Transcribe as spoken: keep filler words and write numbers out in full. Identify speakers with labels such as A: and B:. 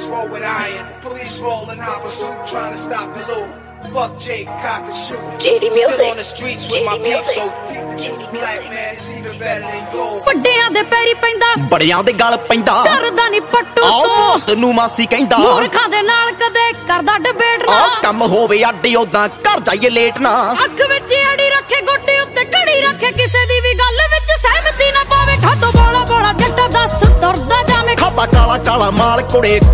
A: Gangs roll with iron, police roll in hot pursuit, trying to stop the loot. Fuck Jake, cock and shoot.
B: J D Music.
A: Still on the streets with
B: J D
A: my peeps, so
B: Music.
A: peep the truth, black man is even better than gold.
C: ਵੱਡਿਆਂ ਦੇ ਪੈਰੀ ਪੈਂਦਾ
D: ਬੜਿਆਂ ਦੇ ਗਲ ਪੈਂਦਾ
C: ਕਰਦਾ ਨਹੀਂ ਪੱਟੂ
D: ਆਓ ਮੌਤ ਨੂੰ ਮਾਸੀ ਕਹਿੰਦਾ
C: ਮੂਰਖਾਂ ਦੇ ਨਾਲ ਕਦੇ ਕਰਦਾ ਡਿਬੇਟ ਨਾ
D: ਆ ਕੰਮ ਹੋਵੇ ਅੱਡੀ ਉਦਾਂ ਘਰ ਜਾਈਏ ਲੇਟ ਨਾ
C: ਅੱਖ ਵਿੱਚ ਅੜੀ ਰੱਖੇ ਗੋਟੇ ਉੱਤੇ ਘੜੀ ਰੱਖੇ ਕਿਸੇ ਦੀ ਵੀ ਗੱਲ ਵਿੱਚ ਸਹਿਮਤੀ ਨਾ ਪਾਵੇ ਖਾਤੋਂ ਬੋਲਾ ਬੋਲਾ ਜੱਟਾ ਦੱਸ ਤੁਰਦਾ ਜਾਵੇਂ
D: ਖਾਤਾ ਕਾਲਾ ਕਾਲਾ ਮਾਲ ਕੁੜੇ